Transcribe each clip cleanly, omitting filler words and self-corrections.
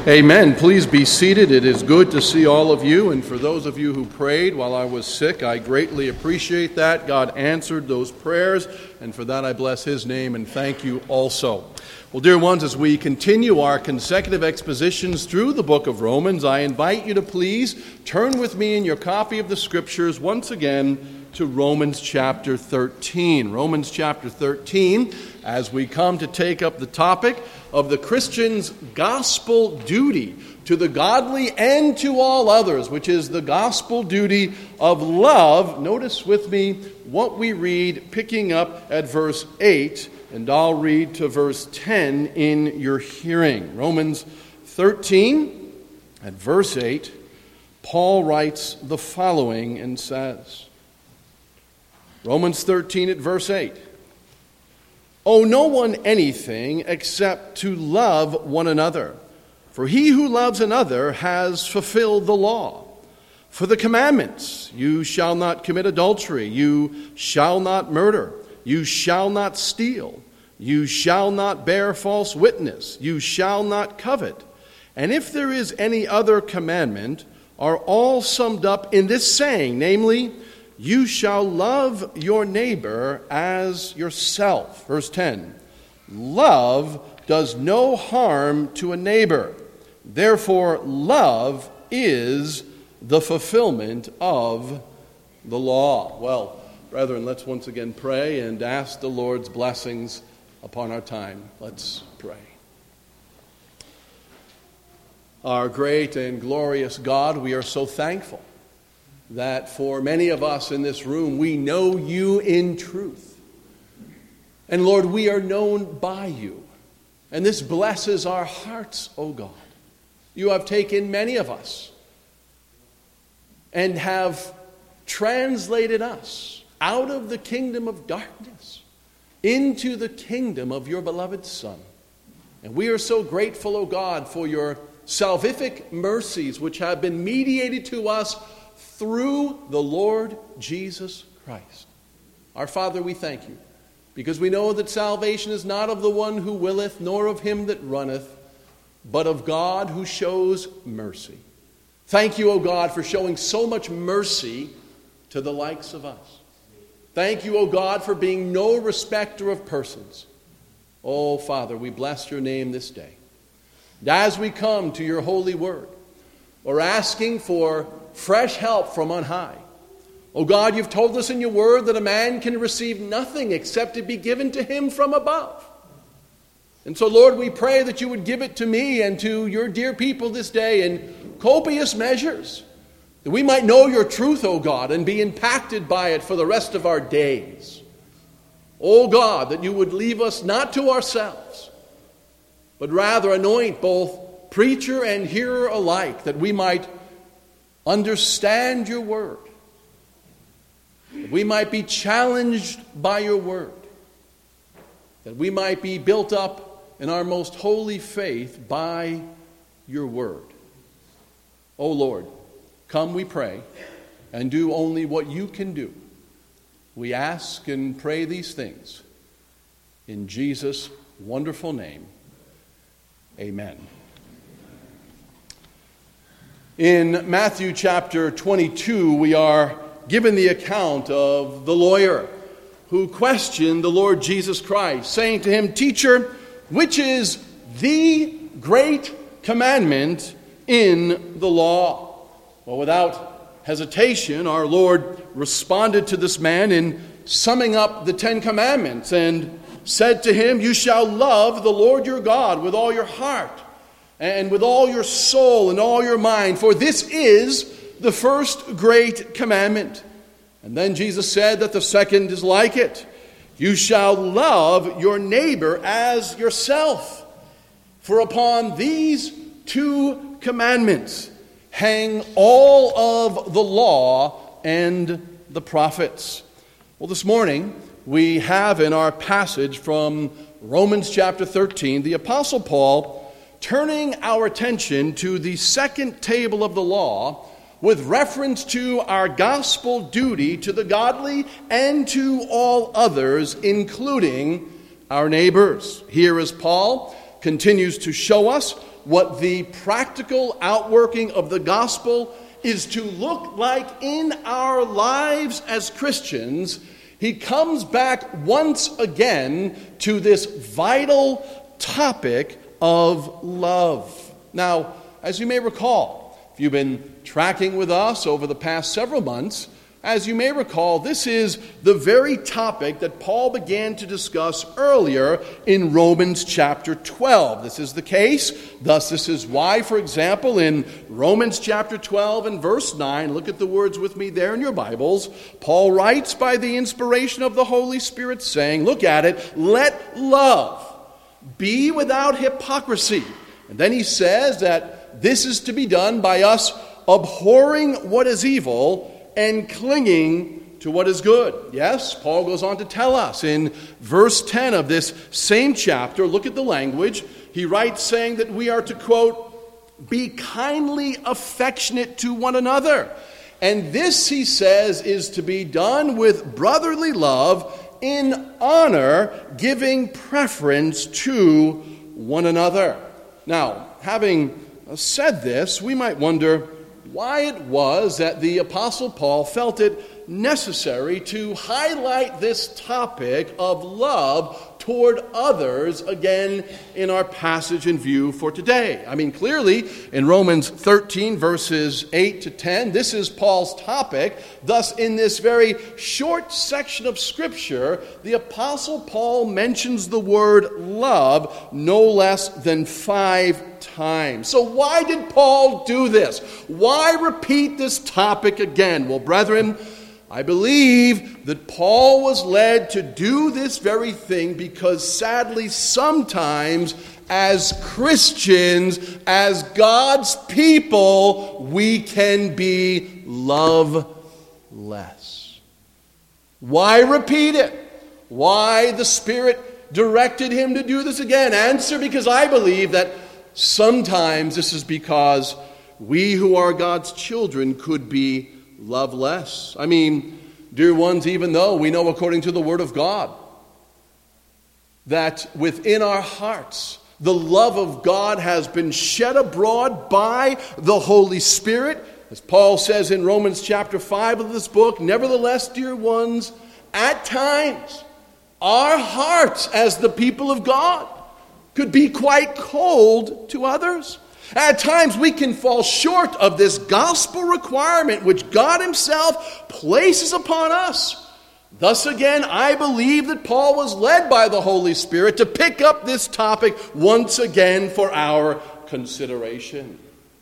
Amen. Please be seated. It is good to see all of you. And for those of you who prayed while I was sick, I greatly appreciate that. God answered those prayers, and for that I bless His name and thank you also. Well, dear ones, as we continue our consecutive expositions through the book of Romans, I invite you to please turn with me in your copy of the Scriptures once again to Romans chapter 13. Romans chapter 13, as we come to take up the topic of the Christian's gospel duty to the godly and to all others, which is the gospel duty of love. Notice with me what we read, picking up at verse 8, and I'll read to verse 10 in your hearing. Romans 13 at verse 8, Paul writes the following and says, Romans 13 at verse 8, "Owe no one anything except to love one another. For he who loves another has fulfilled the law. For the commandments, you shall not commit adultery, you shall not murder, you shall not steal, you shall not bear false witness, you shall not covet. And if there is any other commandment, are all summed up in this saying, namely, you shall love your neighbor as yourself." Verse 10, "Love does no harm to a neighbor. Therefore, love is the fulfillment of the law." Well, brethren, let's once again pray and ask the Lord's blessings upon our time. Let's pray. Our great and glorious God, we are so thankful that for many of us in this room, we know you in truth. And Lord, we are known by you. And this blesses our hearts, O God. You have taken many of us and have translated us out of the kingdom of darkness into the kingdom of your beloved Son. And we are so grateful, O God, for your salvific mercies which have been mediated to us through the Lord Jesus Christ. Our Father, we thank you, because we know that salvation is not of the one who willeth, nor of him that runneth, but of God who shows mercy. Thank you, O God, for showing so much mercy to the likes of us. Thank you, O God, for being no respecter of persons. Oh, Father, we bless your name this day. And as we come to your holy word, we're asking for fresh help from on high. Oh God, you've told us in your word that a man can receive nothing except it be given to him from above. And so, Lord, we pray that you would give it to me and to your dear people this day in copious measures, that we might know your truth, O God, and be impacted by it for the rest of our days. O God, that you would leave us not to ourselves, but rather anoint both preacher and hearer alike, that we might understand your word, that we might be challenged by your word, that we might be built up in our most holy faith by your word. O Lord, come, we pray, and do only what you can do. We ask and pray these things in Jesus' wonderful name. Amen. In Matthew chapter 22, we are given the account of the lawyer who questioned the Lord Jesus Christ, saying to him, "Teacher, which is the great commandment in the law?" Well, without hesitation, our Lord responded to this man in summing up the 10 commandments and said to him, "You shall love the Lord your God with all your heart, and with all your soul and all your mind, for this is the first great commandment." And then Jesus said that the second is like it. "You shall love your neighbor as yourself. For upon these 2 commandments hang all of the law and the prophets." Well, this morning we have in our passage from Romans chapter 13, the Apostle Paul turning our attention to the second table of the law with reference to our gospel duty to the godly and to all others, including our neighbors. Here is Paul continues to show us what the practical outworking of the gospel is to look like in our lives as Christians, he comes back once again to this vital topic of love. Now, as you may recall, if you've been tracking with us over the past several months, as you may recall, this is the very topic that Paul began to discuss earlier in Romans chapter 12. This is the case. Thus, this is why, for example, in Romans chapter 12 and verse 9, look at the words with me there in your Bibles. Paul writes by the inspiration of the Holy Spirit, saying, look at it, let love be without hypocrisy. And then he says that this is to be done by us abhorring what is evil and clinging to what is good. Yes, Paul goes on to tell us in verse 10 of this same chapter, look at the language. He writes saying that we are to, quote, be kindly affectionate to one another. And this, he says, is to be done with brotherly love, in honor, giving preference to one another. Now, having said this, we might wonder why it was that the Apostle Paul felt it necessary to highlight this topic of love toward others again in our passage in view for today. I mean, clearly in Romans 13 verses 8 to 10, this is Paul's topic. Thus, in this very short section of Scripture, the Apostle Paul mentions the word love no less than 5 times. So why did Paul do this? Why repeat this topic again? Well, brethren, I believe that Paul was led to do this very thing because sadly sometimes as Christians, as God's people, we can be loveless. Why repeat it? Why the Spirit directed him to do this again? Answer, because I believe that sometimes this is because we who are God's children could be loveless. I mean, dear ones, even though we know according to the Word of God that within our hearts the love of God has been shed abroad by the Holy Spirit, as Paul says in Romans chapter 5 of this book, nevertheless, dear ones, at times our hearts as the people of God could be quite cold to others. At times we can fall short of this gospel requirement which God himself places upon us. Thus again, I believe that Paul was led by the Holy Spirit to pick up this topic once again for our consideration.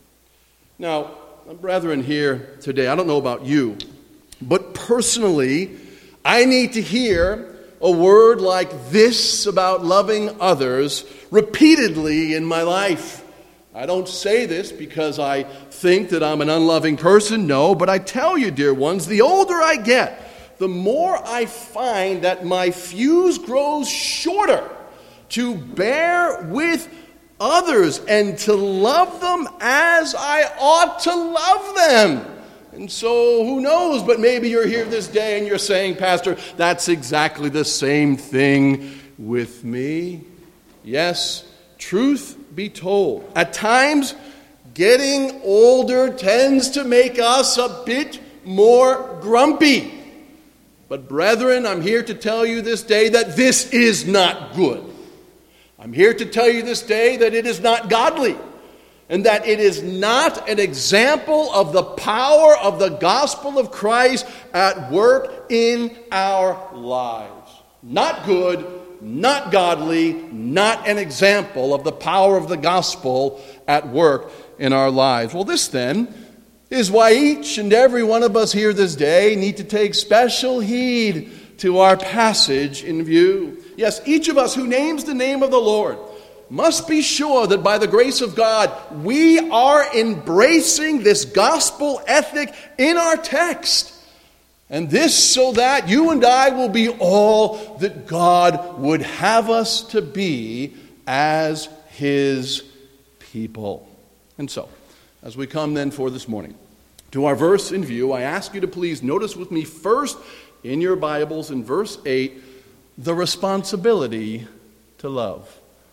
Now, brethren here today, I don't know about you, but personally, I need to hear a word like this about loving others repeatedly in my life. I don't say this because I think that I'm an unloving person, no, but I tell you, dear ones, the older I get, the more I find that my fuse grows shorter to bear with others and to love them as I ought to love them. And so, who knows, but maybe you're here this day and you're saying, Pastor, that's exactly the same thing with me. Yes, truth be told, at times, getting older tends to make us a bit more grumpy. But brethren, I'm here to tell you this day that this is not good. I'm here to tell you this day that it is not godly, and that it is not an example of the power of the gospel of Christ at work in our lives. Not good, not godly, not an example of the power of the gospel at work in our lives. Well, this then is why each and every one of us here this day need to take special heed to our passage in view. Yes, each of us who names the name of the Lord must be sure that by the grace of God, we are embracing this gospel ethic in our text. And this so that you and I will be all that God would have us to be as his people. And so, as we come then for this morning to our verse in view, I ask you to please notice with me first in your Bibles in verse 8, the responsibility to love.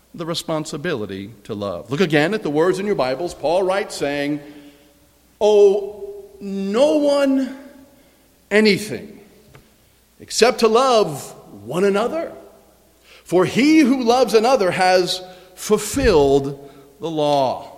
the responsibility to love. Look again at the words in your Bibles. Paul writes saying, "Owe no one anything except to love one another. For he who loves another has fulfilled the law."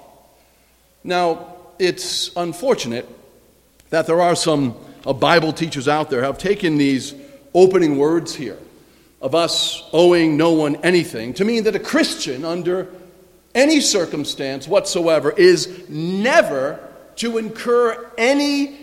Now, it's unfortunate that there are some Bible teachers out there who have taken these opening words here of us owing no one anything to mean that a Christian, under any circumstance whatsoever, is never to incur any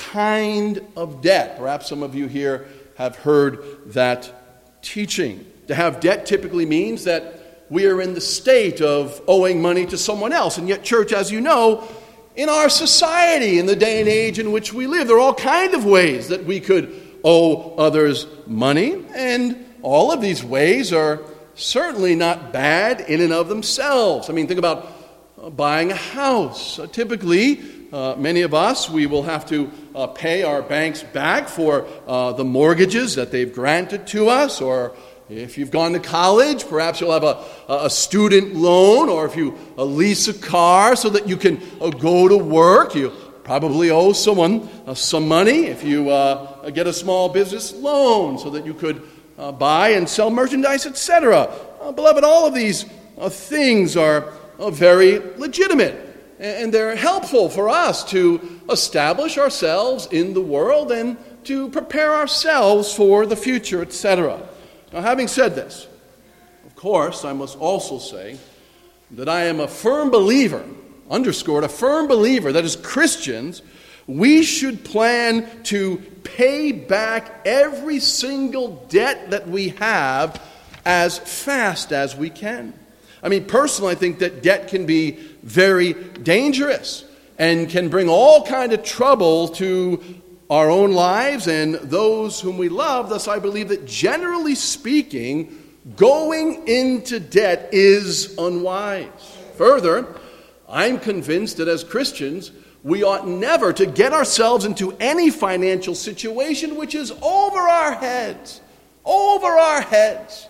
kind of debt. Perhaps some of you here have heard that teaching. To have debt typically means that we are in the state of owing money to someone else. And yet, church, as you know, in our society, in the day and age in which we live, there are all kinds of ways that we could owe others money. And all of these ways are certainly not bad in and of themselves. I mean, think about buying a house. Typically, many of us, we will have to pay our banks back for the mortgages that they've granted to us. Or if you've gone to college, perhaps you'll have a student loan. Or if you lease a car so that you can go to work, you probably owe someone some money. If you get a small business loan so that you could buy and sell merchandise, etc. Beloved, all of these things are very legitimate. And they're helpful for us to establish ourselves in the world and to prepare ourselves for the future, etc. Now, having said this, of course, I must also say that I am a firm believer, underscored, a firm believer that as Christians, we should plan to pay back every single debt that we have as fast as we can. I mean, personally, I think that debt can be very dangerous and can bring all kind of trouble to our own lives and those whom we love. Thus, I believe that generally speaking, going into debt is unwise. Further, I'm convinced that as Christians, we ought never to get ourselves into any financial situation which is over our heads. Over our heads.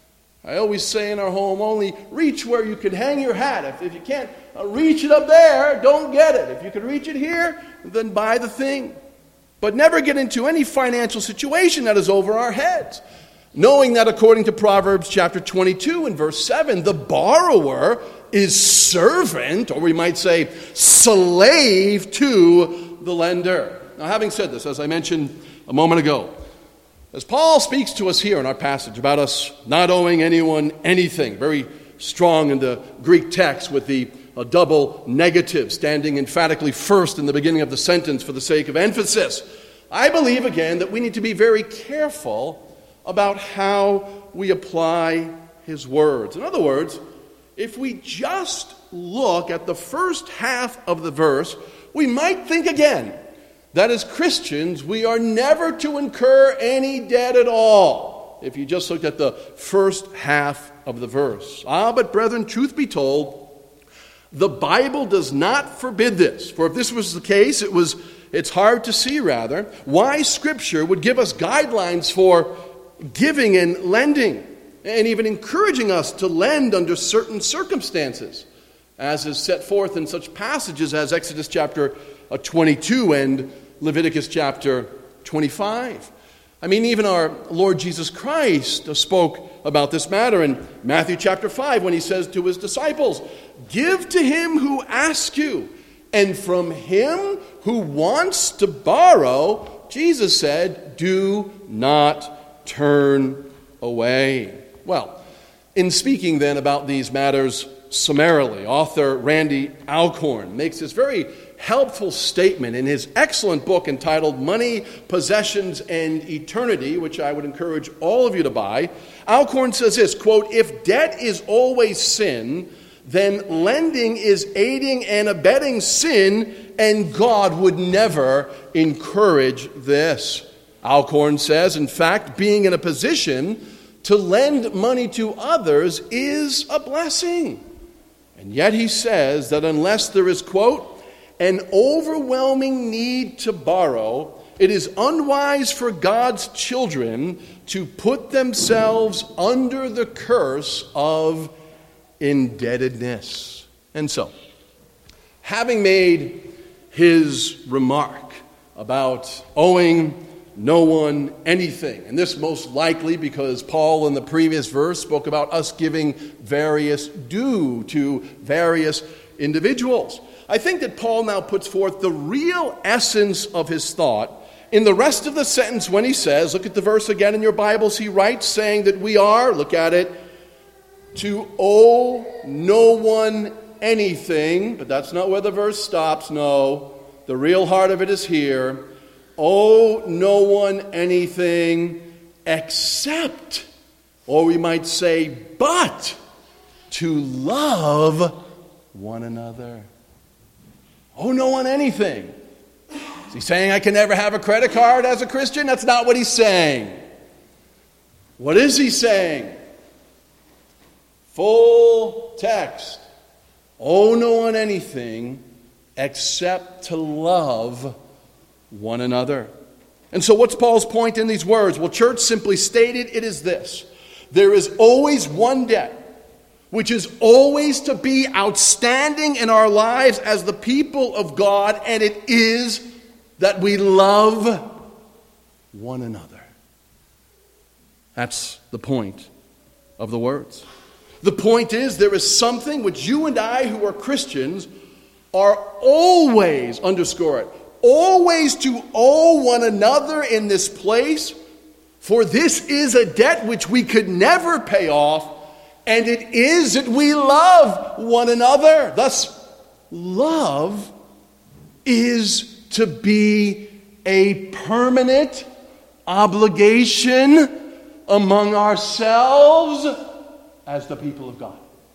I always say in our home, only reach where you can hang your hat. If you can't reach it up there, don't get it. If you can reach it here, then buy the thing. But never get into any financial situation that is over our heads. Knowing that according to Proverbs chapter 22 and verse 7, the borrower is servant, or we might say slave to the lender. Now, having said this, as I mentioned a moment ago, as Paul speaks to us here in our passage about us not owing anyone anything, very strong in the Greek text with the double negative standing emphatically first in the beginning of the sentence for the sake of emphasis, I believe again that we need to be very careful about how we apply his words. In other words, if we just look at the first half of the verse, we might think again that as Christians we are never to incur any debt at all, if you just looked at the first half of the verse. But brethren, truth be told, the Bible does not forbid this. For if this was the case, it's hard to see, rather, why Scripture would give us guidelines for giving and lending, and even encouraging us to lend under certain circumstances, as is set forth in such passages as Exodus chapter 22 and Leviticus chapter 25. I mean, even our Lord Jesus Christ spoke about this matter in Matthew chapter 5 when he says to his disciples, "Give to him who asks you, and from him who wants to borrow," Jesus said, "do not turn away." Well, in speaking then about these matters summarily, author Randy Alcorn makes this very helpful statement in his excellent book entitled Money, Possessions, and Eternity, which I would encourage all of you to buy. Alcorn says this, quote, "If debt is always sin, then lending is aiding and abetting sin, and God would never encourage this." Alcorn says, in fact, being in a position to lend money to others is a blessing. And yet he says that unless there is, quote, "an overwhelming need to borrow, it is unwise for God's children to put themselves under the curse of indebtedness. And so, having made his remark about owing no one anything, and this most likely because Paul in the previous verse spoke about us giving various due to various individuals. I think that Paul now puts forth the real essence of his thought in the rest of the sentence when he says, look at the verse again in your Bibles, he writes saying that we are, look at it, to owe no one anything, but that's not where the verse stops, no. The real heart of it is here. Owe no one anything except, or we might say, but to love one another. Owe no one anything. Is he saying I can never have a credit card as a Christian? That's not what he's saying. What is he saying? Full text. Owe no one anything except to love one another. And so what's Paul's point in these words? Well, church, simply stated, it is this. There is always one debt, which is always to be outstanding in our lives as the people of God, and it is that we love one another. That's the point of the words. The point is there is something which you and I who are Christians are always, underscore it, always to owe one another in this place, for this is a debt which we could never pay off, and it is that we love one another. Thus, love is to be a permanent obligation among ourselves as the people of God.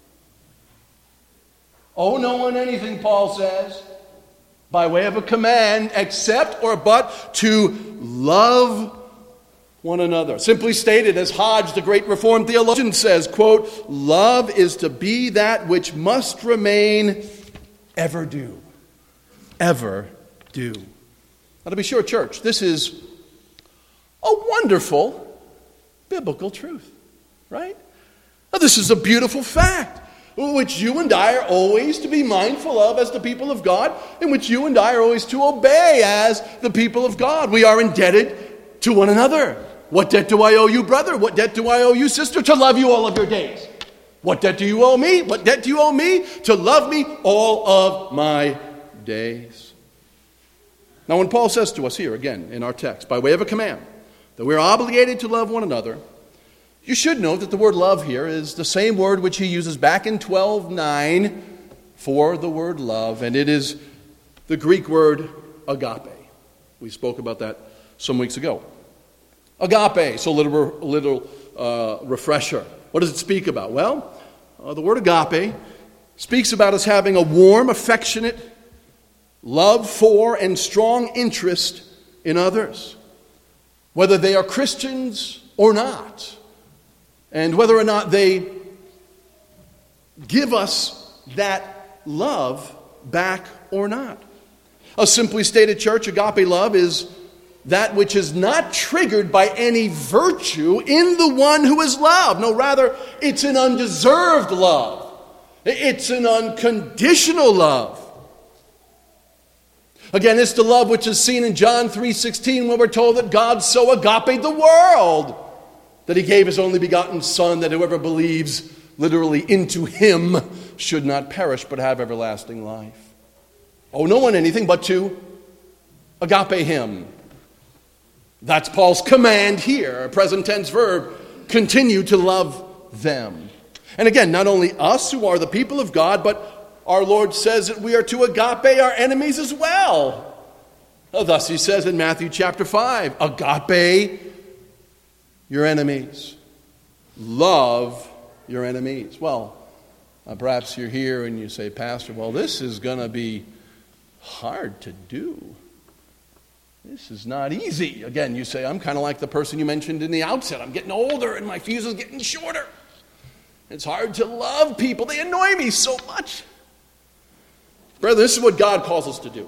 Owe no one anything, Paul says, by way of a command, except or but to love one another. Simply stated, as Hodge, the great Reformed theologian, says, quote, love is to be that which must remain ever due. Ever due. Now, to be sure, church, this is a wonderful biblical truth, right? Now, this is a beautiful fact, which you and I are always to be mindful of as the people of God, in which you and I are always to obey as the people of God. We are indebted to one another. What debt do I owe you, brother? What debt do I owe you, sister? To love you all of your days. What debt do you owe me? What debt do you owe me? To love me all of my days. Now, when Paul says to us here, again, in our text, by way of a command, that we're obligated to love one another, you should note that the word love here is the same word which he uses back in 12:9 for the word love, and it is the Greek word agape. We spoke about that some weeks ago. Agape, so a little refresher. What does it speak about? Well, the word agape speaks about us having a warm, affectionate love for and strong interest in others, whether they are Christians or not, and whether or not they give us that love back or not. A simply stated, church, agape love is that which is not triggered by any virtue in the one who is loved. No, rather, it's an undeserved love. It's an unconditional love. Again, it's the love which is seen in John 3:16 when we're told that God so agape the world that he gave his only begotten Son, that whoever believes literally into him should not perish but have everlasting life. Owe no one anything but to agape him. That's Paul's command here, a present tense verb, continue to love them. And again, not only us who are the people of God, but our Lord says that we are to agape our enemies as well. Thus he says in Matthew chapter 5, agape your enemies. Love your enemies. Well, perhaps you're here and you say, Pastor, well, this is going to be hard to do. This is not easy. Again, you say, I'm kind of like the person you mentioned in the outset. I'm getting older and my fuse is getting shorter. It's hard to love people. They annoy me so much. Brother, this is what God calls us to do.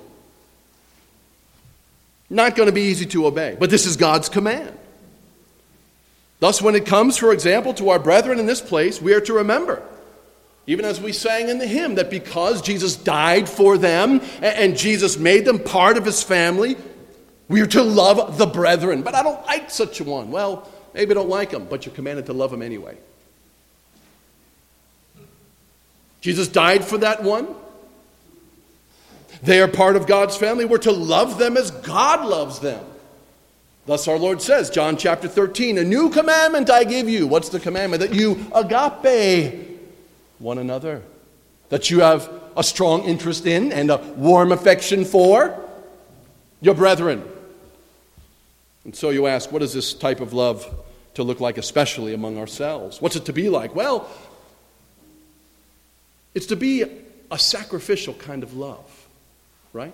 Not going to be easy to obey, but this is God's command. Thus, when it comes, for example, to our brethren in this place, we are to remember Even as we sang in the hymn, that because Jesus died for them and Jesus made them part of his family, we are to love the brethren. But I don't like such a one. Well, maybe I don't like him, but you're commanded to love him anyway. Jesus died for that one. They are part of God's family. We're to love them as God loves them. Thus our Lord says, John chapter 13, a new commandment I give you. What's the commandment? That you agape one another. That you have a strong interest in and a warm affection for your brethren. And so you ask, what is this type of love to look like, especially among ourselves? What's it to be like? Well, it's to be a sacrificial kind of love, right?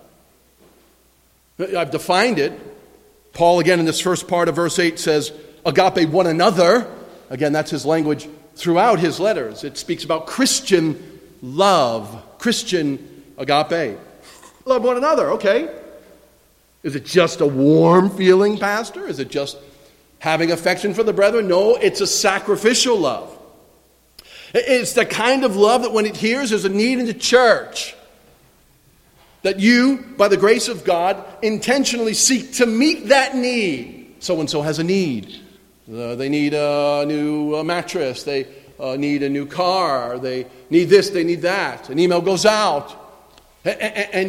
I've defined it. Paul, again, in this first part of verse 8 says, agape one another. Again, that's his language throughout his letters. It speaks about Christian love, Christian agape. Love one another, okay. Is it just a warm feeling, Pastor? Is it just having affection for the brethren? No, it's a sacrificial love. It's the kind of love that when it hears there's a need in the church, that you, by the grace of God, intentionally seek to meet that need. So-and-so has a need. They need a new mattress. They need a new car. They need this, they need that. An email goes out. And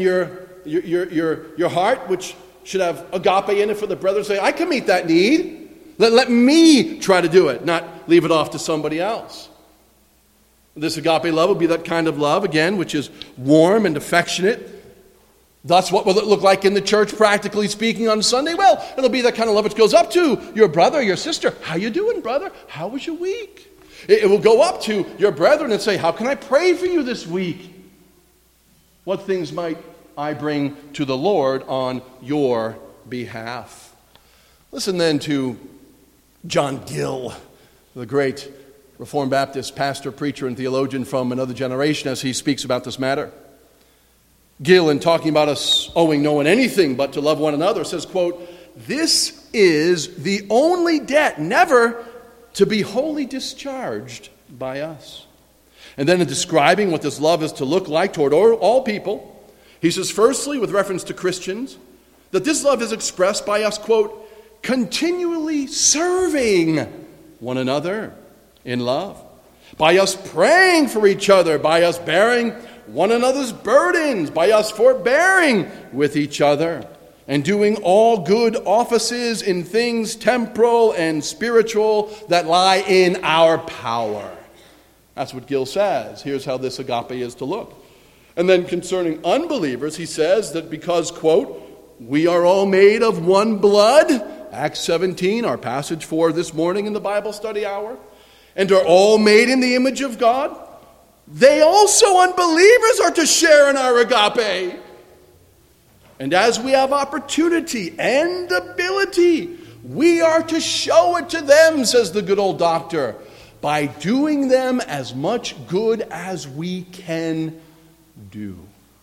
your heart, which should have agape in it for the brethren, say, I can meet that need. Let me try to do it, not leave it off to somebody else. This agape love will be that kind of love, again, which is warm and affectionate. Thus, what will it look like in the church, practically speaking, on Sunday? Well, it'll be that kind of love which goes up to your brother, your sister. How you doing, brother? How was your week? It will go up to your brethren and say, how can I pray for you this week? What things might I bring to the Lord on your behalf? Listen then to John Gill, the great Reformed Baptist pastor, preacher, and theologian from another generation, as he speaks about this matter. Gill, in talking about us owing no one anything but to love one another, says, quote, this is the only debt never to be wholly discharged by us. And then in describing what this love is to look like toward all people, he says, firstly, with reference to Christians, that this love is expressed by us, quote, continually serving one another in love, by us praying for each other, by us bearing one another's burdens, by us forbearing with each other, and doing all good offices in things temporal and spiritual that lie in our power. That's what Gill says. Here's how this agape is to look. And then concerning unbelievers, he says that because, quote, we are all made of one blood, Acts 17, our passage for this morning in the Bible study hour, and are all made in the image of God, they also, unbelievers, are to share in our agape. And as we have opportunity and ability, we are to show it to them, says the good old doctor, by doing them as much good as we can do.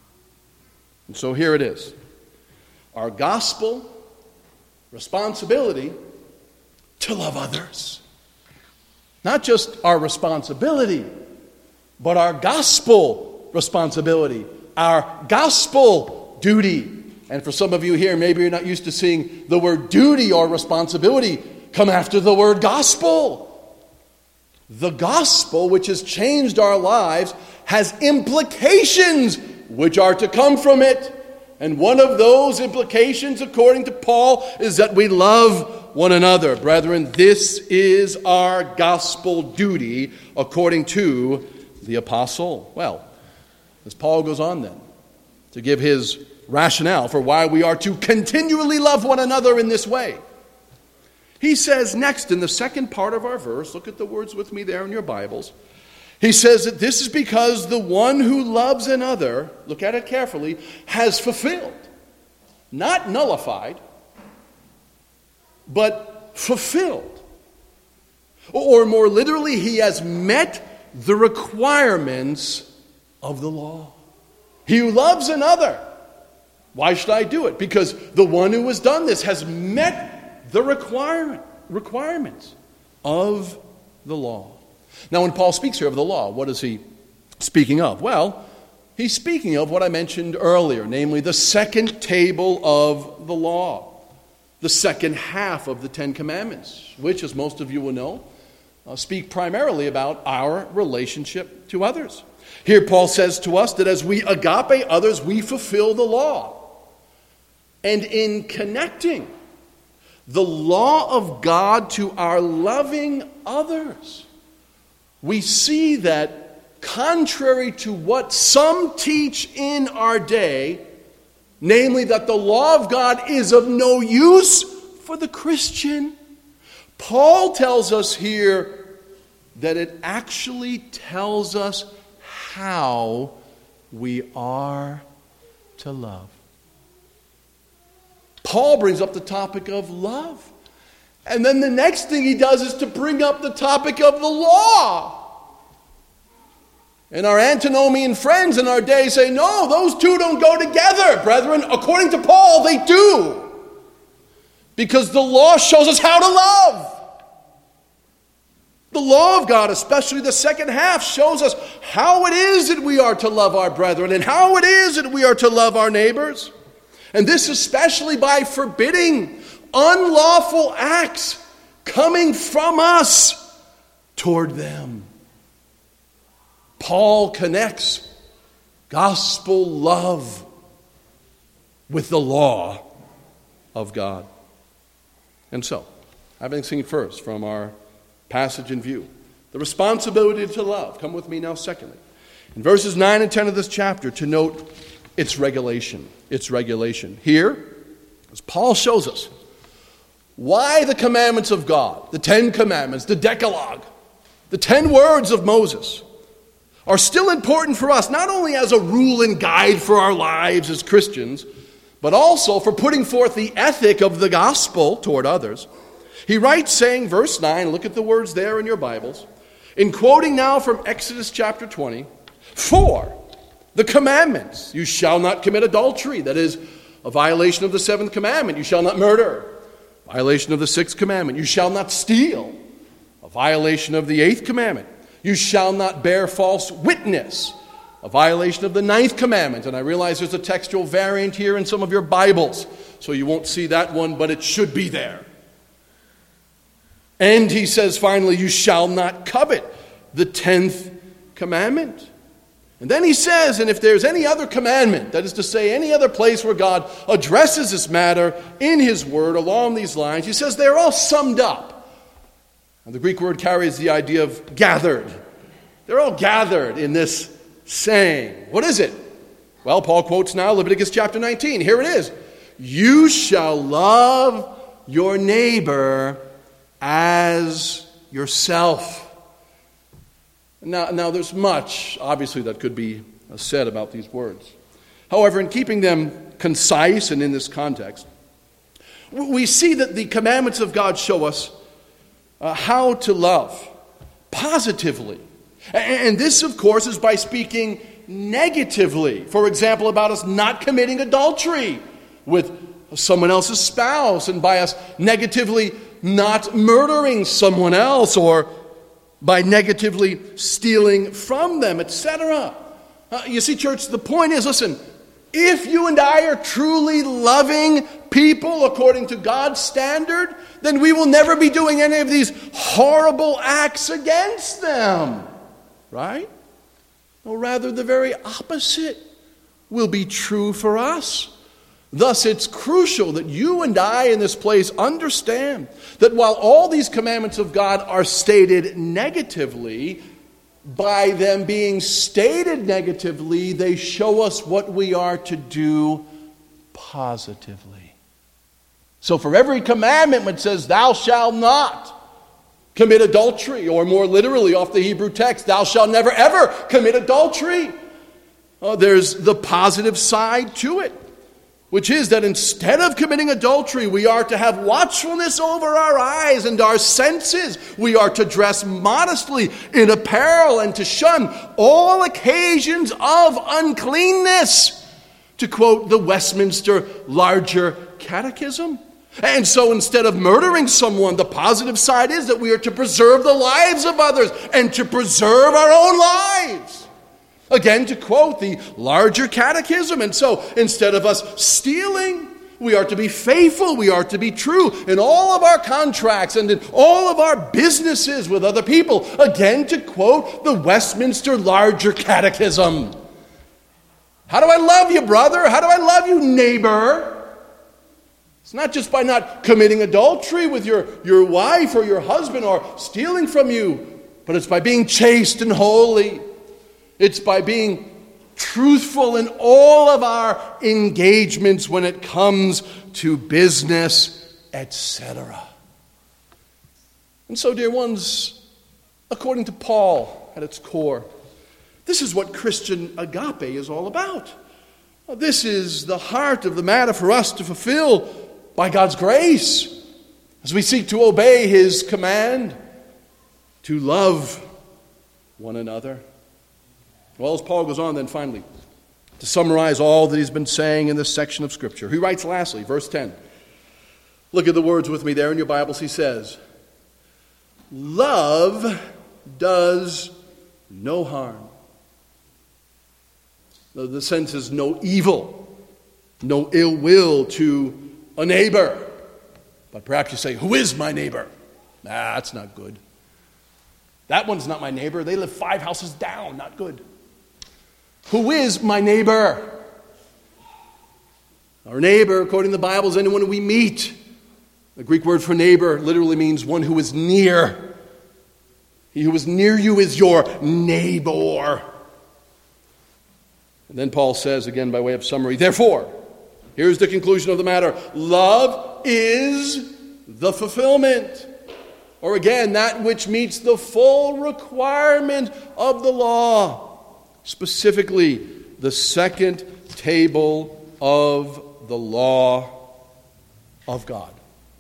And so here it is. Our gospel responsibility to love others. Not just our responsibility, but our gospel responsibility, our gospel duty. And for some of you here, maybe you're not used to seeing the word duty or responsibility come after the word gospel. The gospel, which has changed our lives, has implications which are to come from it. And one of those implications, according to Paul, is that we love one another. Brethren, this is our gospel duty according to the apostle. Well, as Paul goes on then to give his rationale for why we are to continually love one another in this way, he says next in the second part of our verse, look at the words with me there in your Bibles, he says that this is because the one who loves another, look at it carefully, has fulfilled, not nullified, but fulfilled. Or more literally, he has met the requirements of the law. He who loves another, why should I do it? Because the one who has done this has met the requirements of the law. Now, when Paul speaks here of the law, what does he speaking of? Well, he's speaking of what I mentioned earlier, namely the second table of the law, the second half of the Ten Commandments, which, as most of you will know, speak primarily about our relationship to others. Here Paul says to us that as we agape others, we fulfill the law. And in connecting the law of God to our loving others, we see that contrary to what some teach in our day, namely that the law of God is of no use for the Christian, Paul tells us here that it actually tells us how we are to love. Paul brings up the topic of love. And then the next thing he does is to bring up the topic of the law. And our antinomian friends in our day say, no, those two don't go together, brethren. According to Paul, they do. Because the law shows us how to love. The law of God, especially the second half, shows us how it is that we are to love our brethren and how it is that we are to love our neighbors. And this especially by forbidding unlawful acts coming from us toward them. Paul connects gospel love with the law of God. And so, having seen first from our passage in view the responsibility to love, come with me now secondly, in verses 9 and 10 of this chapter, to note its regulation. Here, as Paul shows us, why the commandments of God, the 10 commandments, the Decalogue, the 10 words of Moses, are still important for us, not only as a rule and guide for our lives as Christians, but also for putting forth the ethic of the gospel toward others. He writes saying, verse 9, look at the words there in your Bibles, in quoting now from Exodus chapter 20, for the commandments, you shall not commit adultery, that is a violation of the 7th commandment, you shall not murder, violation of the 6th commandment, you shall not steal, a violation of the 8th commandment, you shall not bear false witness, a violation of the 9th commandment. And I realize there's a textual variant here in some of your Bibles, so you won't see that one, but it should be there. And he says finally, you shall not covet, the 10th commandment. And then he says, and if there's any other commandment, that is to say, any other place where God addresses this matter in his word along these lines, he says they're all summed up. And the Greek word carries the idea of gathered. They're all gathered in this saying. What is it? Well, Paul quotes now Leviticus chapter 19. Here it is. You shall love your neighbor as yourself. Now, there's much, obviously, that could be said about these words. However, in keeping them concise and in this context, we see that the commandments of God show us how to love positively. And this, of course, is by speaking negatively. For example, about us not committing adultery with someone else's spouse, and by us negatively not murdering someone else, or by negatively stealing from them, etc. You see, church, the point is, listen, if you and I are truly loving people according to God's standard, then we will never be doing any of these horrible acts against them. Right? Or rather, the very opposite will be true for us. Thus, it's crucial that you and I in this place understand that while all these commandments of God are stated negatively, by them being stated negatively, they show us what we are to do positively. So for every commandment which says, thou shalt not commit adultery, or more literally off the Hebrew text, thou shalt never ever commit adultery, there's the positive side to it, which is that instead of committing adultery, we are to have watchfulness over our eyes and our senses. We are to dress modestly in apparel and to shun all occasions of uncleanness, to quote the Westminster Larger Catechism. And so instead of murdering someone, the positive side is that we are to preserve the lives of others and to preserve our own lives. Again, to quote the larger catechism. And so, instead of us stealing, we are to be faithful, we are to be true in all of our contracts and in all of our businesses with other people. Again, to quote the Westminster Larger Catechism. How do I love you, brother? How do I love you, neighbor? It's not just by not committing adultery with your wife or your husband or stealing from you, but it's by being chaste and holy. It's by being truthful in all of our engagements when it comes to business, etc. And so, dear ones, according to Paul at its core, this is what Christian agape is all about. This is the heart of the matter for us to fulfill by God's grace as we seek to obey His command to love one another. Well, as Paul goes on then finally to summarize all that he's been saying in this section of Scripture, he writes lastly, verse 10. Look at the words with me there in your Bibles. He says, love does no harm. The sense is no evil, no ill will to a neighbor. But perhaps you say, who is my neighbor? That's not good. That one's not my neighbor. They live 5 houses down. Not good. Who is my neighbor? Our neighbor, according to the Bible, is anyone we meet. The Greek word for neighbor literally means one who is near. He who is near you is your neighbor. And then Paul says, again by way of summary, therefore, here's the conclusion of the matter. Love is the fulfillment. Or again, that which meets the full requirement of the law. Specifically, the second table of the law of God.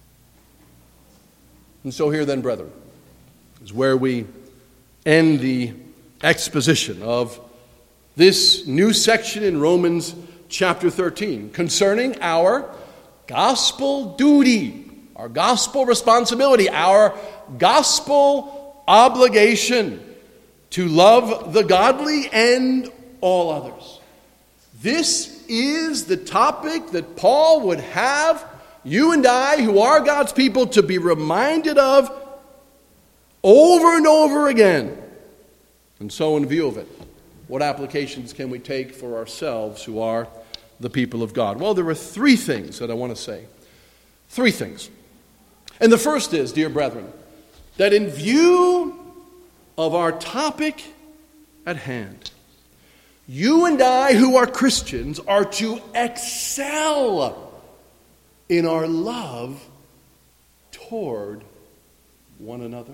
And so here then, brethren, is where we end the exposition of this new section in Romans chapter 13 concerning our gospel duty, our gospel responsibility, our gospel obligation to love the godly and all others. This is the topic that Paul would have you and I, who are God's people, to be reminded of over and over again. And so in view of it, what applications can we take for ourselves who are the people of God? Well, there are 3 things that I want to say. 3 things. And the first is, dear brethren, that in view of our topic at hand, you and I who are Christians are to excel in our love toward one another.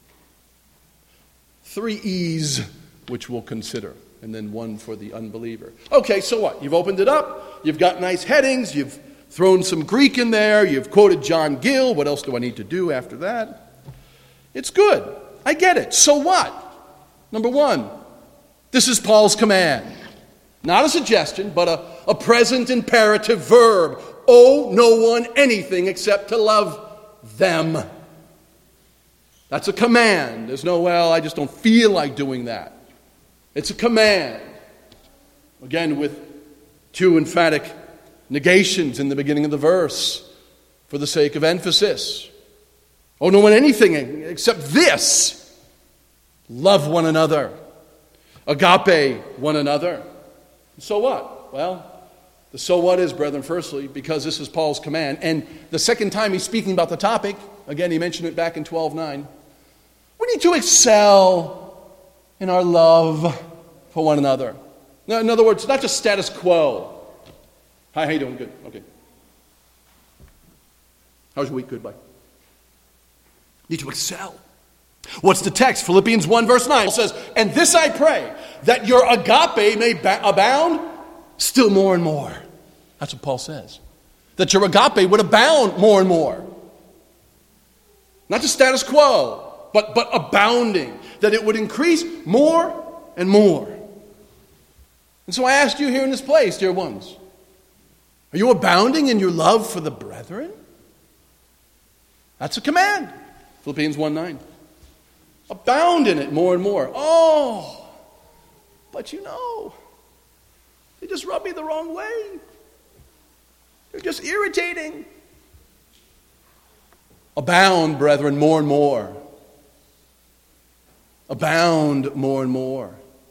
3 E's which we'll consider, and then 1 for the unbeliever. Okay, so what? You've opened it up, you've got nice headings, you've thrown some Greek in there, you've quoted John Gill. What else do I need to do after that? It's good. I get it. So what? Number 1, this is Paul's command. Not a suggestion, but a present imperative verb. Owe no one anything except to love them. That's a command. There's no, well, I just don't feel like doing that. It's a command. Again, with 2 emphatic negations in the beginning of the verse for the sake of emphasis. Owe no one anything except this. Love one another. Agape one another. So what? Well, the so what is, brethren, firstly, because this is Paul's command. And the second time he's speaking about the topic, again, he mentioned it back in 12:9. We need to excel in our love for one another. Now, in other words, not just status quo. Hi, how you doing? Good. Okay. How's your week? Good. Bye. Need to excel. What's the text? Philippians 1 verse 9 says, and this I pray, that your agape may abound still more and more. That's what Paul says. That your agape would abound more and more. Not just status quo, but abounding. That it would increase more and more. And so I ask you here in this place, dear ones, are you abounding in your love for the brethren? That's a command. Philippians 1:9. Abound in it more and more. Oh, but they just rub me the wrong way. They're just irritating. Abound, brethren, more and more. Abound more and more.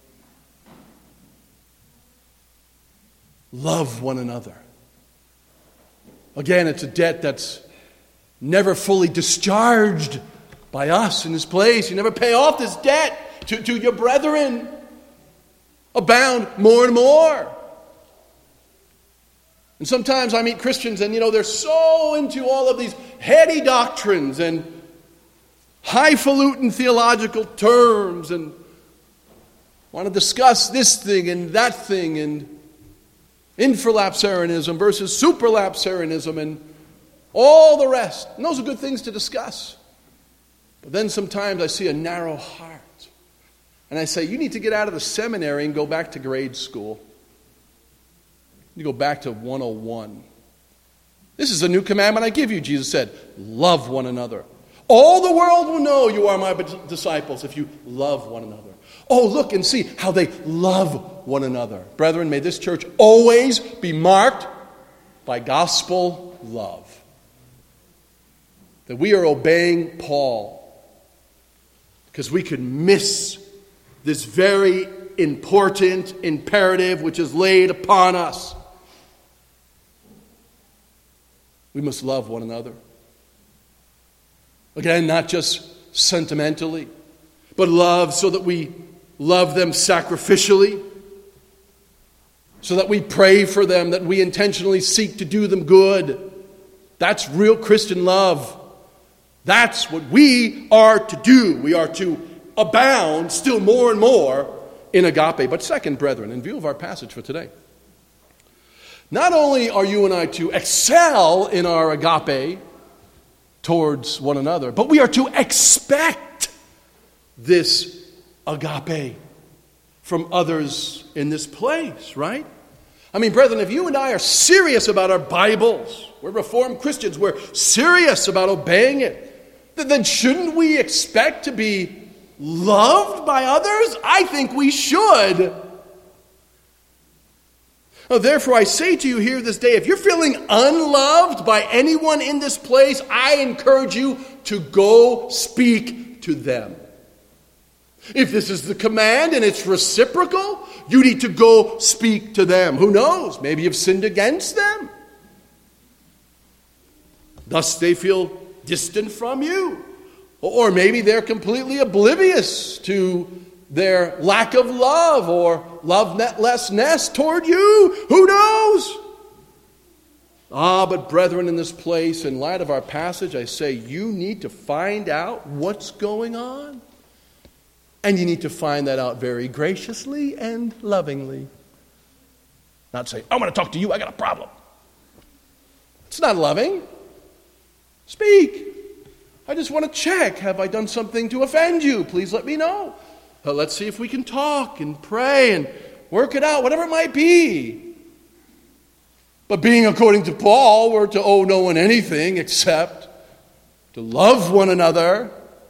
Love one another. Again, it's a debt that's never fully discharged by us in this place. You never pay off this debt to your brethren. Abound more and more. And sometimes I meet Christians and, they're so into all of these heady doctrines and highfalutin theological terms and want to discuss this thing and that thing and infralapsarianism versus supralapsarianism and all the rest. And those are good things to discuss. But then sometimes I see a narrow heart. And I say, you need to get out of the seminary and go back to grade school. You go back to 101. This is a new commandment I give you, Jesus said. Love one another. All the world will know you are my disciples if you love one another. Oh, look and see how they love one another. Brethren, may this church always be marked by gospel love. That we are obeying Paul because we could miss this very important imperative which is laid upon us. We must love one another. Again, not just sentimentally, but love so that we love them sacrificially, so that we pray for them, that we intentionally seek to do them good. That's real Christian love. That's what we are to do. We are to abound still more and more in agape. But second, brethren, in view of our passage for today, not only are you and I to excel in our agape towards one another, but we are to expect this agape from others in this place, right? I mean, brethren, if you and I are serious about our Bibles, we're Reformed Christians, we're serious about obeying it, then shouldn't we expect to be loved by others? I think we should. Therefore, I say to you here this day, if you're feeling unloved by anyone in this place, I encourage you to go speak to them. If this is the command and it's reciprocal, you need to go speak to them. Who knows? Maybe you've sinned against them. Thus they feel distant from you. Or maybe they're completely oblivious to their lack of love or lovelessness toward you. Who knows? But brethren, in this place, in light of our passage, I say you need to find out what's going on. And you need to find that out very graciously and lovingly. Not say, I want to talk to you, I got a problem. It's not loving. Speak. I just want to check. Have I done something to offend you? Please let me know. Let's see if we can talk and pray and work it out, whatever it might be. But being according to Paul, we're to owe no one anything except to love one another.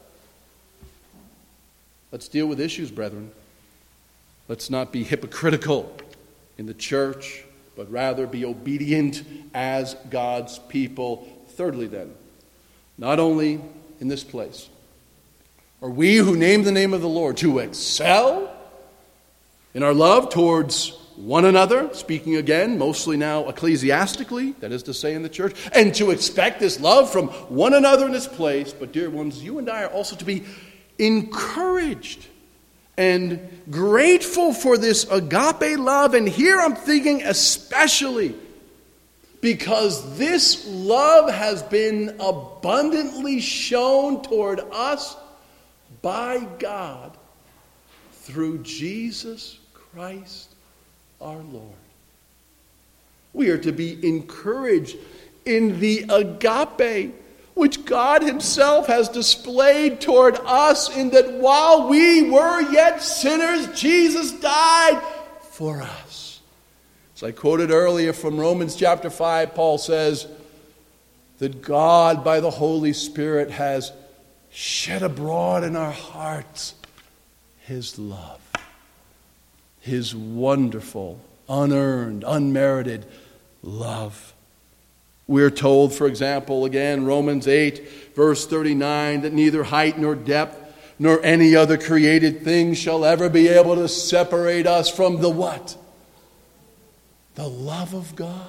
Let's deal with issues, brethren. Let's not be hypocritical in the church, but rather be obedient as God's people. Thirdly, then, not only in this place are we who name the name of the Lord to excel in our love towards one another, speaking again, mostly now ecclesiastically, that is to say in the church, and to expect this love from one another in this place, but dear ones, you and I are also to be encouraged and grateful for this agape love. And here I'm thinking especially because this love has been abundantly shown toward us by God through Jesus Christ our Lord. We are to be encouraged in the agape which God himself has displayed toward us, in that while we were yet sinners, Jesus died for us. As I quoted earlier from Romans chapter 5, Paul says that God by the Holy Spirit has shed abroad in our hearts his love. His wonderful, unearned, unmerited love. We're told, for example, again, Romans 8, verse 39, that neither height nor depth nor any other created thing shall ever be able to separate us from the what? The love of God.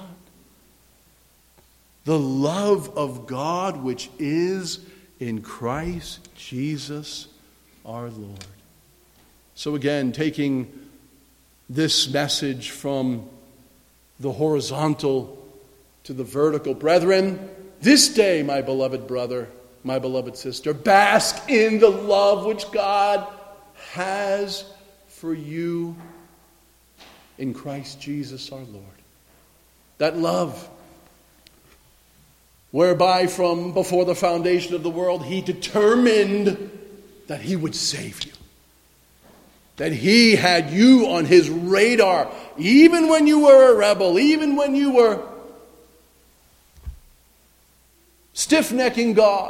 The love of God which is in Christ Jesus our Lord. So again, taking this message from the horizontal to the vertical. Brethren, this day, my beloved brother, my beloved sister, bask in the love which God has for you in Christ Jesus our Lord. That love whereby from before the foundation of the world He determined that He would save you. That He had you on His radar, even when you were a rebel, even when you were stiff-necking God.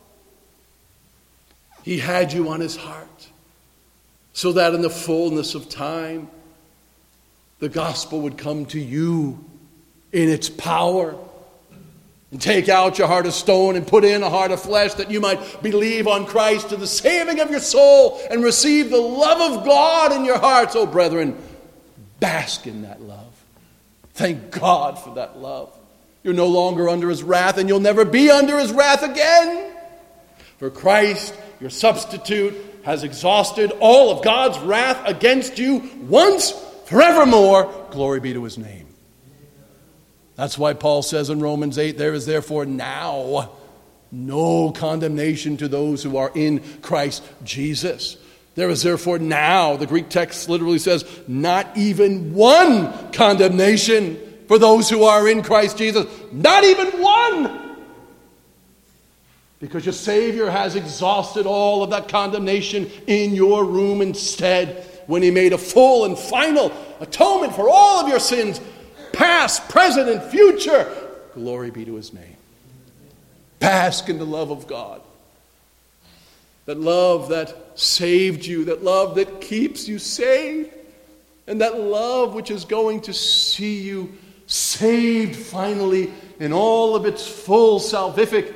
He had you on His heart, so that in the fullness of time, the gospel would come to you in its power, and take out your heart of stone and put in a heart of flesh, that you might believe on Christ to the saving of your soul and receive the love of God in your hearts. Oh, brethren, bask in that love. Thank God for that love. You're no longer under His wrath, and you'll never be under His wrath again. For Christ, your substitute, has exhausted all of God's wrath against you once, forevermore. Glory be to His name. That's why Paul says in Romans 8, there is therefore now no condemnation to those who are in Christ Jesus. There is therefore now, the Greek text literally says, not even one condemnation for those who are in Christ Jesus. Not even one! Because your Savior has exhausted all of that condemnation in your room instead, when He made a full and final atonement for all of your sins, past, present, and future. Glory be to His name. Bask in the love of God. That love that saved you, that love that keeps you saved, and that love which is going to see you saved finally in all of its full salvific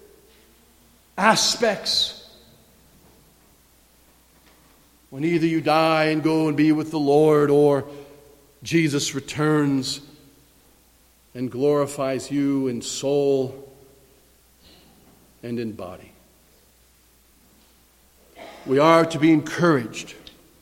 aspects. When either you die and go and be with the Lord, or Jesus returns and glorifies you in soul and in body. We are to be encouraged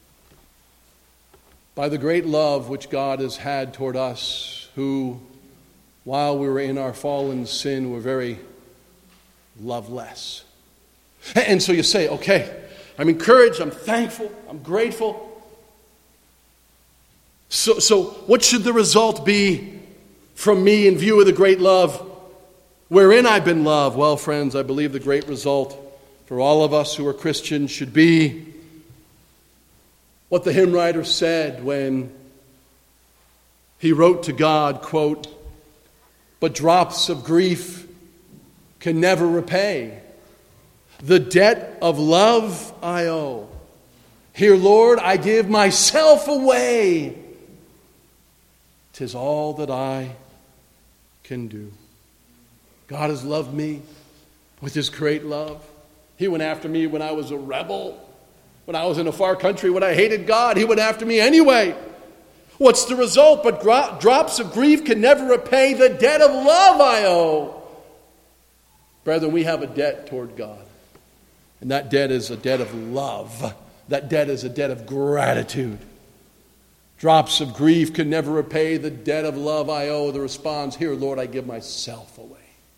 by the great love which God has had toward us, who, while we were in our fallen sin, were very loveless. And so you say, okay, I'm encouraged, I'm thankful, I'm grateful. So what should the result be from me in view of the great love wherein I've been loved? Well, friends, I believe the great result for all of us who are Christians should be what the hymn writer said when he wrote to God, quote, "But drops of grief can never repay the debt of love I owe. Here, Lord, I give myself away. 'Tis all that I can do." God has loved me with His great love. He went after me when I was a rebel, when I was in a far country, when I hated God. He went after me anyway. What's the result? But drops of grief can never repay the debt of love I owe. Brethren, we have a debt toward God. And that debt is a debt of love. That debt is a debt of gratitude. Drops of grief can never repay the debt of love I owe. The response, here, Lord, I give myself away.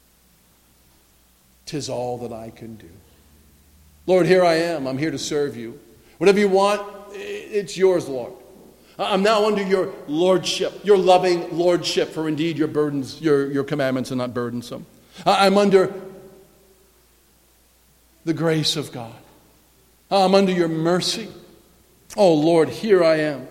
'Tis all that I can do. Lord, here I am. I'm here to serve you. Whatever you want, it's yours, Lord. I'm now under your lordship, your loving lordship, for indeed your burdens, your commandments are not burdensome. I'm under the grace of God. I'm under your mercy. Oh, Lord, here I am.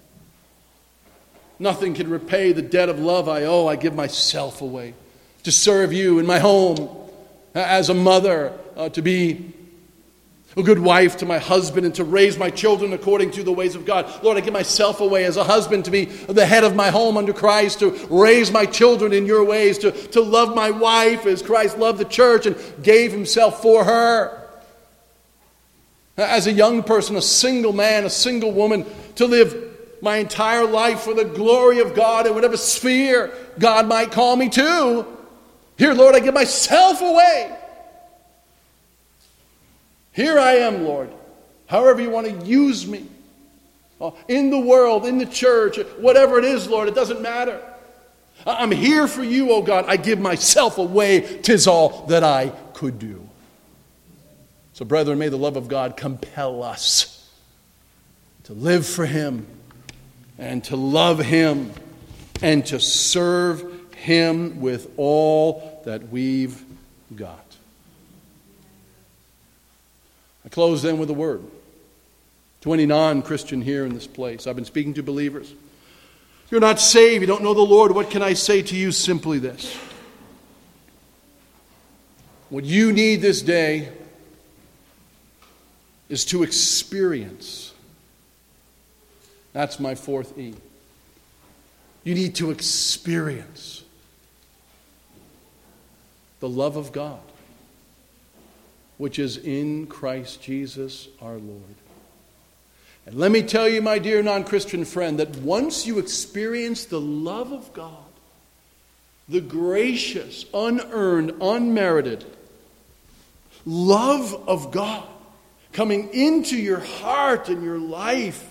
Nothing can repay the debt of love I owe. I give myself away to serve you in my home, as a mother, to be a good wife to my husband, and to raise my children according to the ways of God. Lord, I give myself away as a husband to be the head of my home under Christ, to raise my children in your ways, to love my wife as Christ loved the church and gave himself for her. As a young person, a single man, a single woman, to live my entire life for the glory of God in whatever sphere God might call me to. Here, Lord, I give myself away. Here I am, Lord, however you want to use me. In the world, in the church, whatever it is, Lord, it doesn't matter. I'm here for you, oh God. I give myself away. 'Tis all that I could do. So, brethren, may the love of God compel us to live for him and to love him and to serve him with all that we've got. I close then with a word to any non-Christian here in this place. I've been speaking to believers. If you're not saved, you don't know the Lord, what can I say to you? Simply this. What you need this day is to experience. That's my fourth E. You need to experience the love of God, which is in Christ Jesus our Lord. And let me tell you, my dear non-Christian friend, that once you experience the love of God, the gracious, unearned, unmerited love of God coming into your heart and your life,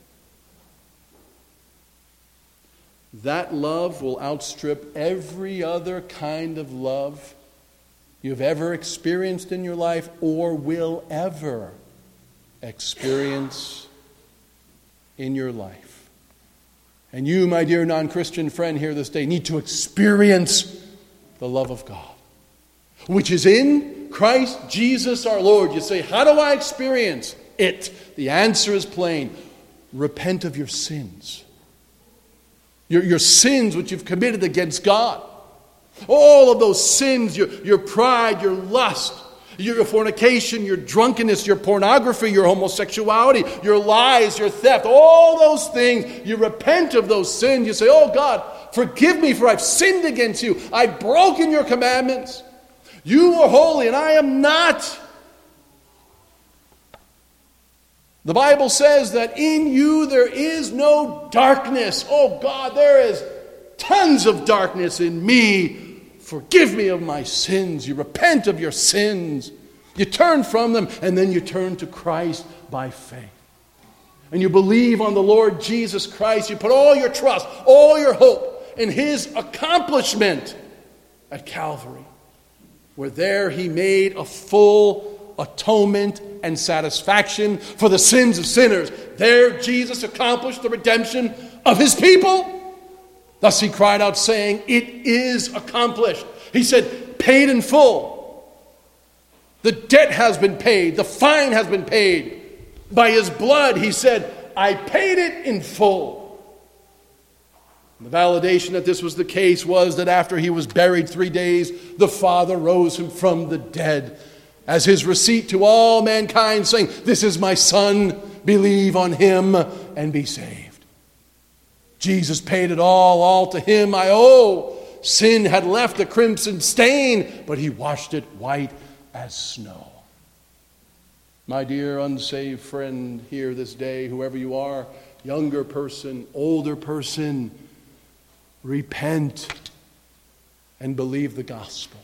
that love will outstrip every other kind of love you've ever experienced in your life or will ever experience in your life. And you, my dear non-Christian friend here this day, need to experience the love of God, which is in Christ Jesus our Lord. You say, how do I experience it? The answer is plain. Repent of your sins. Your sins which you've committed against God. All of those sins, your pride, your lust, your fornication, your drunkenness, your pornography, your homosexuality, your lies, your theft, all those things, you repent of those sins. You say, oh God, forgive me for I've sinned against you. I've broken your commandments. You are holy and I am not. The Bible says that in you there is no darkness. Oh God, there is tons of darkness in me. Forgive me of my sins. You repent of your sins. You turn from them, and then you turn to Christ by faith. And you believe on the Lord Jesus Christ. You put all your trust, all your hope in his accomplishment at Calvary, where there he made a full atonement and satisfaction for the sins of sinners. There Jesus accomplished the redemption of his people. Thus he cried out saying, it is accomplished. He said, paid in full. The debt has been paid. The fine has been paid. By his blood, he said, I paid it in full. And the validation that this was the case was that after he was buried 3 days, the Father rose him from the dead as his receipt to all mankind, saying, this is my Son, believe on him and be saved. Jesus paid it all to him I owe. Sin had left a crimson stain, but he washed it white as snow. My dear unsaved friend here this day, whoever you are, younger person, older person, repent and believe the gospel.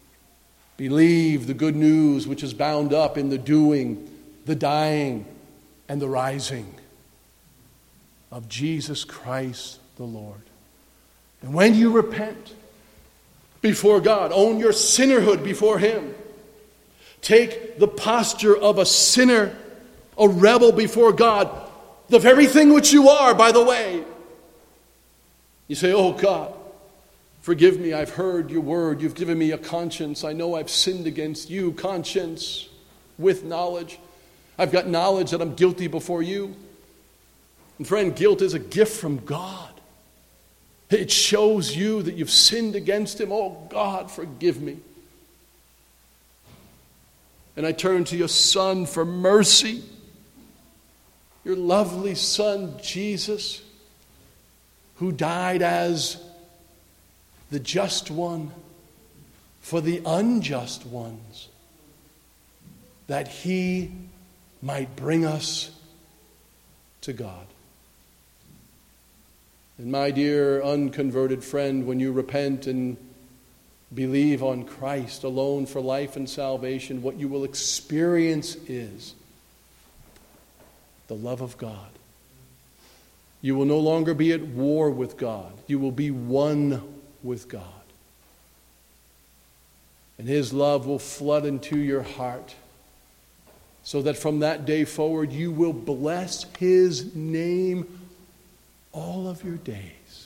Believe the good news which is bound up in the doing, the dying, and the rising of Jesus Christ the Lord. And when you repent before God, own your sinnerhood before him. Take the posture of a sinner, a rebel before God, the very thing which you are, by the way. You say, oh God, forgive me, I've heard your word, you've given me a conscience, I know I've sinned against you, conscience with knowledge. I've got knowledge that I'm guilty before you. And friend, guilt is a gift from God. It shows you that you've sinned against him. Oh God, forgive me. And I turn to your Son for mercy. Your lovely Son, Jesus, who died as the just one for the unjust ones, that he might bring us to God. And my dear unconverted friend, when you repent and believe on Christ alone for life and salvation, what you will experience is the love of God. You will no longer be at war with God. You will be one with God. And His love will flood into your heart, so that from that day forward you will bless His name all of your days.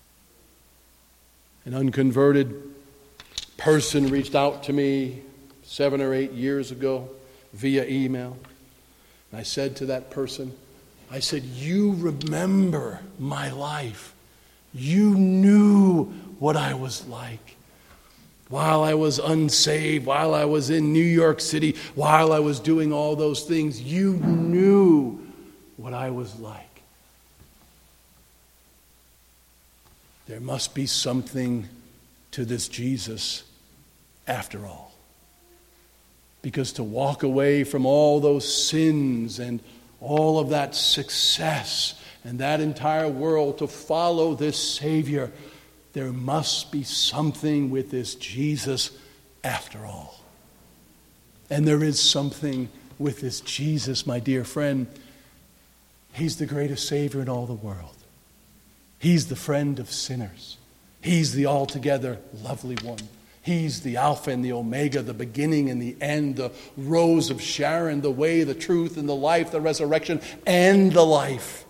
An unconverted person reached out to me 7 or 8 years ago via email. And I said to that person, I said, you remember my life. You knew what I was like. While I was unsaved, while I was in New York City, while I was doing all those things, you knew what I was like. There must be something to this Jesus after all. Because to walk away from all those sins and all of that success and that entire world to follow this Savior, there must be something with this Jesus after all. And there is something with this Jesus, my dear friend. He's the greatest Savior in all the world. He's the friend of sinners. He's the altogether lovely one. He's the Alpha and the Omega, the beginning and the end, the Rose of Sharon, the way, the truth, and the life, the resurrection, and the life.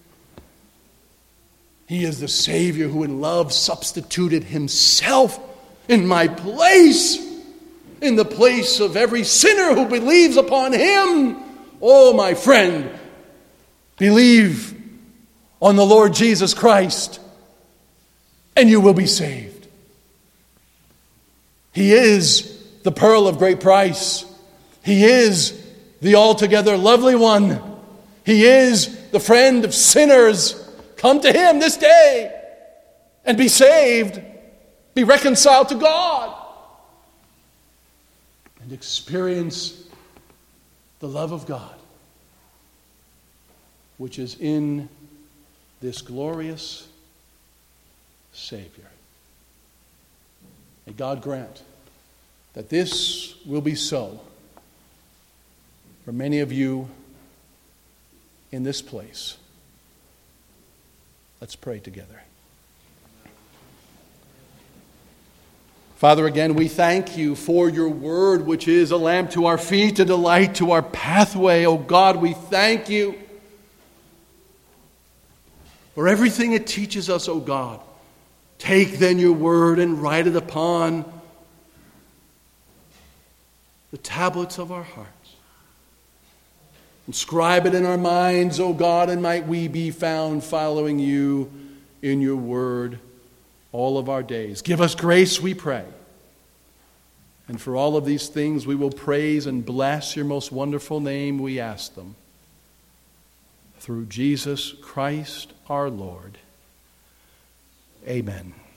He is the Savior who in love substituted Himself in my place, in the place of every sinner who believes upon Him. Oh, my friend, believe on the Lord Jesus Christ, and you will be saved. He is the pearl of great price. He is the altogether lovely one. He is the friend of sinners. Come to Him this day and be saved. Be reconciled to God. And experience the love of God, which is in this glorious Savior. May God grant that this will be so for many of you in this place. Let's pray together. Father, again, we thank you for your word, which is a lamp to our feet, a light to our pathway. Oh God, we thank you for everything it teaches us, oh God. Take then your word and write it upon the tablets of our hearts. Inscribe it in our minds, O God, and might we be found following you in your word all of our days. Give us grace, we pray. And for all of these things we will praise and bless your most wonderful name, we ask them. Through Jesus Christ our Lord. Amen.